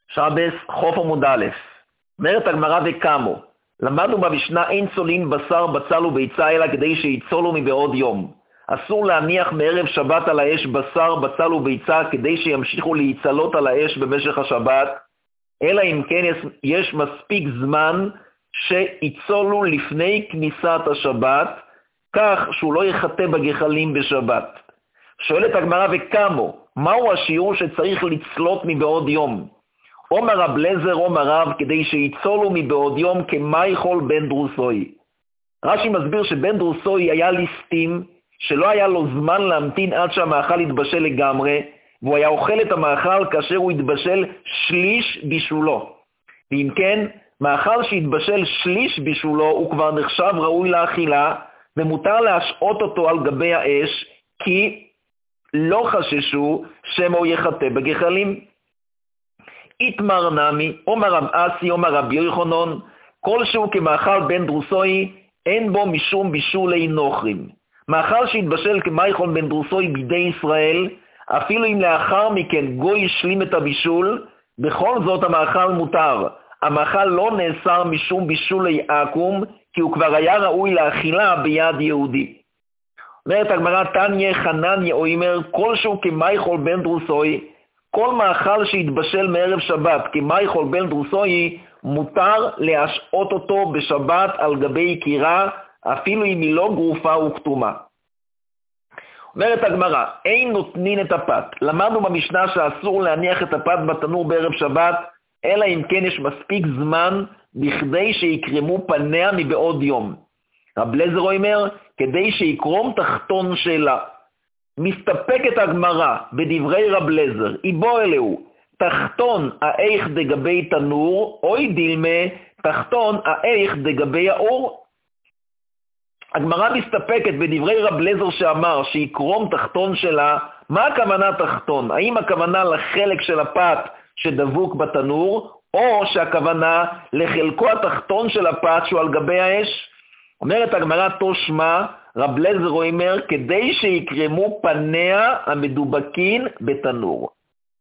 שבס חוף עמוד א', אומרת הגמרא וקמו, למדנו במשנה אין צולין בשר בצל וביצה אלא כדי שיצולו מבעוד יום. אסור להניח מערב שבת על האש בשר בצל וביצה כדי שימשיכו להיצלות על האש במשך השבת, אלא אם כן יש מספיק זמן שיצולו לפני כניסת השבת, כך שהוא לא יחטא בגחלים בשבת. שואלת הגמרא וקמו, מהו השיעור שצריך לצלות מבעוד יום? אומר רב לזר אומר רב כדי שיצולו מבעוד יום כמייכול בן דרוסוי. רש"י מסביר שבן דרוסוי היה ליסטים שלא היה לו זמן להמתין עד שהמאכל יתבשל לגמרי, והוא היה אוכל את המאכל כאשר הוא יתבשל שליש בישולו. ואם כן, מאכל שהתבשל שליש בישולו הוא כבר נחשב ראוי לאכילה, ומותר להשעות אותו על גבי האש, כי לא חששו שמו יחטא בגחלים. איתמר נמי, אומר רב אסי, אומר רב יוחנן, כלשהו כמאכל בן דרוסוי, אין בו משום בישולי נוכרים. מאכל שהתבשל כמייכול בן דרוסוי בידי ישראל, אפילו אם לאחר מכן גוי השלים את הבישול, בכל זאת המאכל מותר. המאכל לא נאסר משום בישולי עקום, כי הוא כבר היה ראוי לאכילה ביד יהודי. אומרת הגמרא תניא חנניה אומר, כלשהו כמייכול בן דרוסוי, כל מאכל שהתבשל מערב שבת כמייכול בן דרוסוי, מותר להשעות אותו בשבת על גבי קירה, אפילו אם היא לא גרופה וכתומה. אומרת הגמרא, אין נותנין את הפת. למדנו במשנה שאסור להניח את הפת בתנור בערב שבת, אלא אם כן יש מספיק זמן בכדי שיקרמו פניה מבעוד יום. רב לזר אומר, כדי שיקרום תחתון שלה. מסתפקת הגמרא בדברי רב לזר, איבו אלהו, תחתון האיך דגבי תנור, אוי דילמה, תחתון האיך דגבי האור. הגמרא מסתפקת בדברי רב לזר שאמר שיקרום תחתון שלה. מה הכוונה תחתון? האם הכוונה לחלק של הפת שדבוק בתנור, או שהכוונה לחלקו התחתון של הפת שהוא על גבי האש? אומרת הגמרא תושמע, רב לזר אומר, כדי שיקרמו פניה המדובקין בתנור.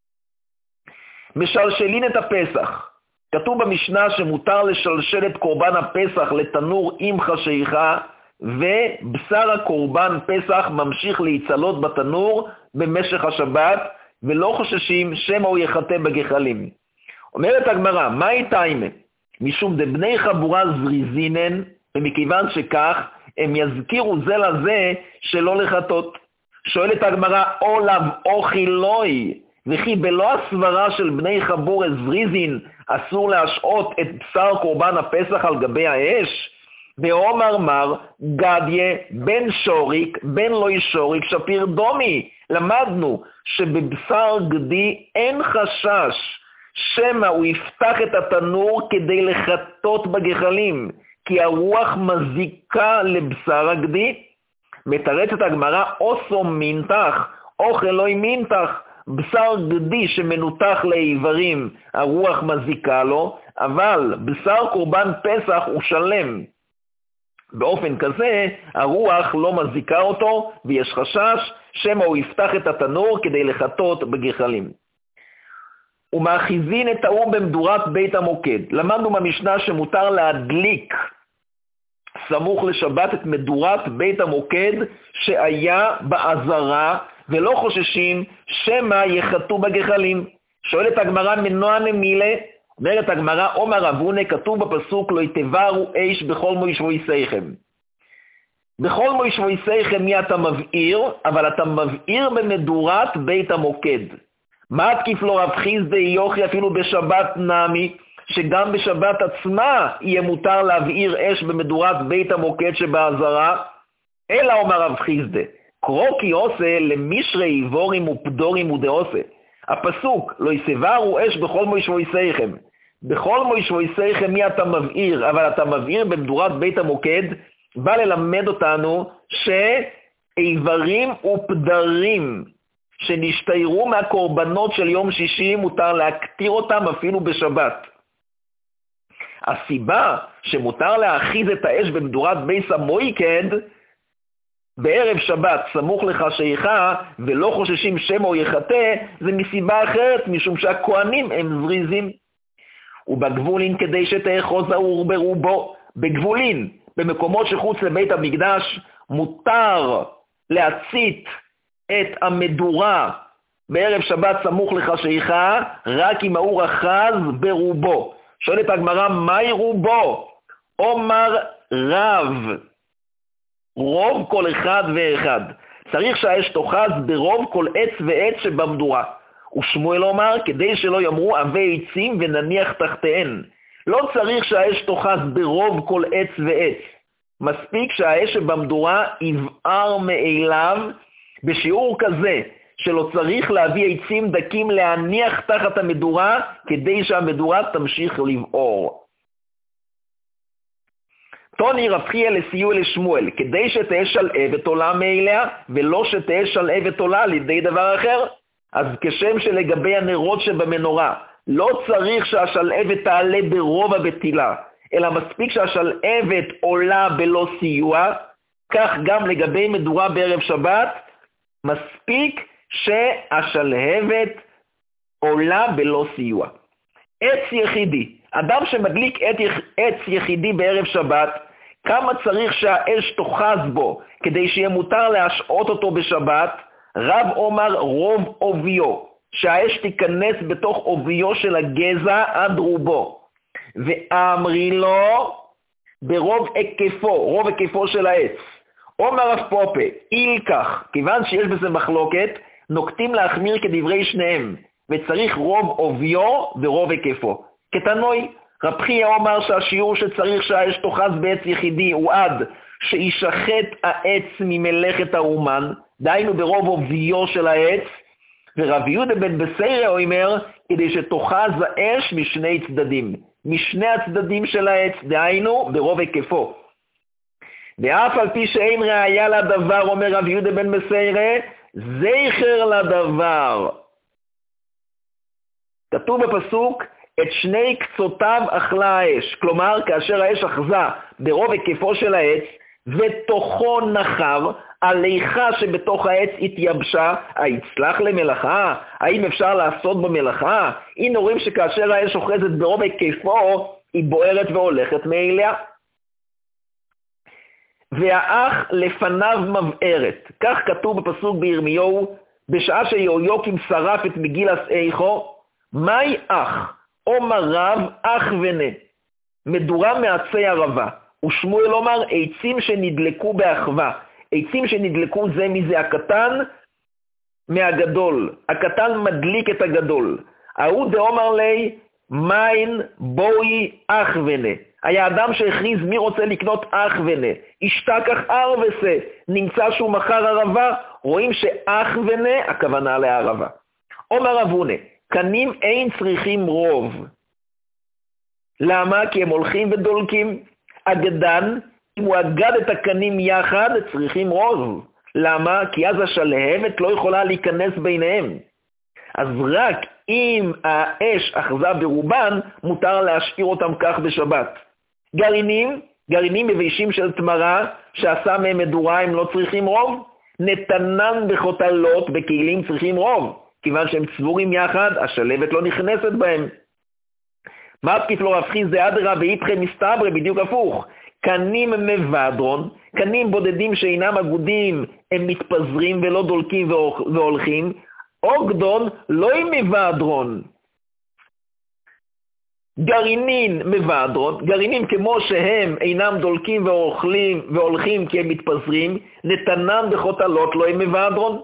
משלשלין את הפסח. כתוב במשנה שמותר לשלשל את קורבן הפסח לתנור עם חשיכה, ובשר הקורבן פסח ממשיך להיצלות בתנור במשך השבת, ולא חוששים שמא הוא יחטא בגחלים. אומרת הגמרא, מה איתיימה? משום דבני חבורה זריזינן, ומכיוון שכך, הם יזכירו זה לזה שלא לחטות. שואלת הגמרא, אולב אוכי לוי, וכי בלא הסברה של בני חבורה זריזין, אסור להשעות את בשר קורבן הפסח על גבי האש? ואומר מר, גדיה, בן שוריק, בן לא שוריק, שפיר דומי. למדנו שבבשר גדי אין חשש, שמא הוא יפתח את התנור כדי לחטות בגחלים, כי הרוח מזיקה לבשר הגדי. מתרצת הגמרא, אוסו מינתח, אוכל לא מינתח, בשר גדי שמנותח לאיברים, הרוח מזיקה לו, אבל בשר קורבן פסח הוא שלם. באופן כזה, הרוח לא מזיקה אותו, ויש חשש שמא הוא יפתח את התנור כדי לחטות בגחלים. ומאחיזין את האור במדורת בית המוקד. למדנו במשנה שמותר להדליק סמוך לשבת את מדורת בית המוקד שהיה בעזרה, ולא חוששים שמא יחטאו בגחלים. שואלת הגמרא מנוע נמילה, אומרת הגמרא, אומר רבונה, כתוב בפסוק, לא יתברו אש בכל מושבויסיכם. בכל מושבויסיכם מי אתה מבעיר, אבל אתה מבעיר במדורת בית המוקד. מה תקיף לו רב חיסדא יוכי אפילו בשבת נמי, שגם בשבת עצמה יהיה מותר להבעיר אש במדורת בית המוקד שבעזרה? אלא אומר רב חיסדא, קרוקי עושה למשרי עיבורים ופדורים ודעושה. הפסוק, לא יסברו אש בכל מושבויסיכם. בכל מושבויסיכם מי אתה מבעיר, אבל אתה מבעיר במדורת בית המוקד, בא ללמד אותנו שאיברים ופדרים שנשתיירו מהקורבנות של יום שישי מותר להקטיר אותם אפילו בשבת. הסיבה שמותר להאחיז את האש במדורת בייס המויקד, בערב שבת סמוך לחשכה ולא חוששים שמו יחטא, זה מסיבה אחרת, משום שהכהנים הם זריזים. ובגבולין כדי שתאחוז האור ברובו, בגבולין, במקומות שחוץ לבית המקדש, מותר להצית את המדורה בערב שבת סמוך לחשכה, רק אם האור אחז ברובו. שואלת הגמרא, מהי רובו? אומר רב, רוב כל אחד ואחד. צריך שהאש תאחז ברוב כל עץ ועץ שבמדורה. ושמואל אומר, כדי שלא יאמרו עבי עצים ונניח תחתיהן. לא צריך שהאש תאחז ברוב כל עץ ועץ. מספיק שהאש שבמדורה יבער מאליו בשיעור כזה, שלא צריך להביא עצים דקים להניח תחת המדורה, כדי שהמדורה תמשיך לבעור. תוני רב חייא לסיוע לשמואל, כדי שתהיה שלהבת עולה מאליה, ולא שתהיה שלהבת עולה על ידי דבר אחר. אז כשם שלגבי הנרות שבמנורה, לא צריך שהשלהבת תעלה ברוב הבתילה, אלא מספיק שהשלהבת עולה בלא סיוע, כך גם לגבי מדורה בערב שבת, מספיק שהשלהבת עולה בלא סיוע. עץ יחידי, אדם שמדליק עץ יחידי בערב שבת, כמה צריך שהאש תאחז בו כדי שיהיה מותר להשעות אותו בשבת? רב אומר רוב עוביו, שהאש תיכנס בתוך עוביו של הגזע עד רובו. ואמרי לו ברוב היקפו, רוב היקפו של העץ. אומר רב פופה, אילקח, כיוון שיש בזה מחלוקת, נוקטים להחמיר כדברי שניהם, וצריך רוב עוביו ורוב היקפו. כתנוי, רב חייא אומר שהשיעור שצריך שהאש תאחז בעץ יחידי הוא עד שישחט העץ ממלאכת האומן, דהיינו ברוב עוביו של העץ, ורב יהודה בן בסיירא אומר כדי שתאחז האש משני צדדים, משני הצדדים של העץ, דהיינו ברוב היקפו. ואף על פי שאין ראיה לדבר, אומר רב יהודה בן בסיירא, זכר לדבר. כתוב בפסוק, את שני קצותיו אכלה האש, כלומר כאשר האש אחזה ברוב היקפו של העץ ותוכו נחר, הליכה שבתוך העץ התייבשה, היצלח למלאכה? האם אפשר לעשות במלאכה? הנה רואים שכאשר האש אוחזת ברוב היקפו, היא בוערת והולכת מאליה. והאח לפניו מבערת, כך כתוב בפסוק בירמיהו, בשעה שיהויקים שרף את מגילס איכו, מהי אח? אומר רב אח ונה, מדורה מעצי ערבה. ושמואל אומר עצים שנדלקו באחווה. עצים שנדלקו זה מזה הקטן מהגדול. הקטן מדליק את הגדול. ההוא דאמר לי מיין בואי אח ונה. היה אדם שהכריז מי רוצה לקנות אח ונה. השתכח ארבסה, נמצא שהוא מחר ערבה. רואים שאח ונה הכוונה לערבה. אומר רב הונה, קנים אין צריכים רוב. למה? כי הם הולכים ודולקים. אגדן, אם הוא אגד את הקנים יחד, צריכים רוב. למה? כי אז השלהבת לא יכולה להיכנס ביניהם. אז רק אם האש אחזה ברובן, מותר להשאיר אותם כך בשבת. גרעינים מביישים של תמרה, שעשה מהם מדורה, הם לא צריכים רוב. נתנן בחוטלות בכלים צריכים רוב. כיוון שהם צבורים יחד, השלהבת לא נכנסת בהם. מה תקיף לו רב חייא אדרא ואיפכא מסתברא, בדיוק הפוך. קנים מבדרון, קנים בודדים שאינם אגודים, הם מתפזרים ולא דולקים והולכים. אוגדון לא עם מבדרון. גרעינין מבדרון, גרעינים כמו שהם אינם דולקים והולכים כי הם מתפזרים, נתנן בחוטלות לא עם מבדרון.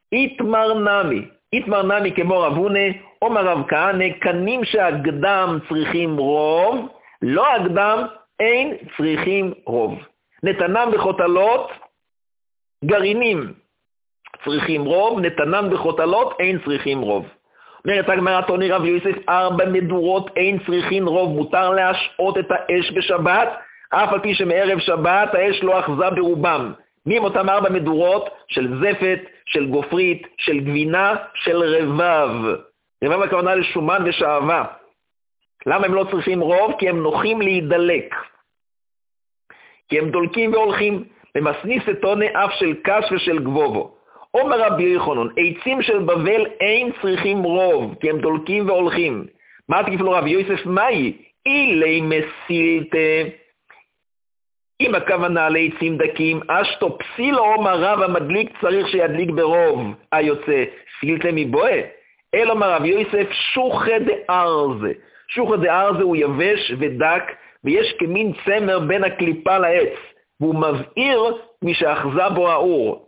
איתמר נמי כמו רב הונה, אומר רב כהנא, קנים שהקדם צריכים רוב, לא הקדם אין צריכים רוב. נתנם בחוטלות, גרעינים צריכים רוב, נתנם בחוטלות אין צריכים רוב. אומרת הגמרא, תוני רב יוסף, 4 מדורות אין צריכים רוב, מותר להשעות את האש בשבת, אף על פי שמערב שבת האש לא אחזה ברובם. מי הם אותם 4 מדורות? של זפת, של גופרית, של גבינה, של רבב. רבב הכוונה לשומן ושעבה. למה הם לא צריכים רוב? כי הם נוחים להידלק. כי הם דולקים והולכים. למסניס אתונה אף של קש ושל גבובו. אומר רבי יוחנן, עצים של בבל אין צריכים רוב, כי הם דולקים והולכים. מה תגיף לו רבי יוסף? מהי? אילי מסילתה. אם הכוונה לעצים דקים, אשתו פסילו אומר רב המדליק צריך שידליק ברוב, היוצא סילתה מבואה. אלא אומר רבי יוסף, שוחה דארזה. שוחה דארזה הוא יבש ודק, ויש כמין צמר בין הקליפה לעץ, והוא מבעיר משאחזה בו האור.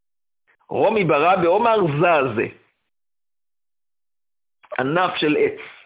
רומי ברא באומר זזה, ענף של עץ.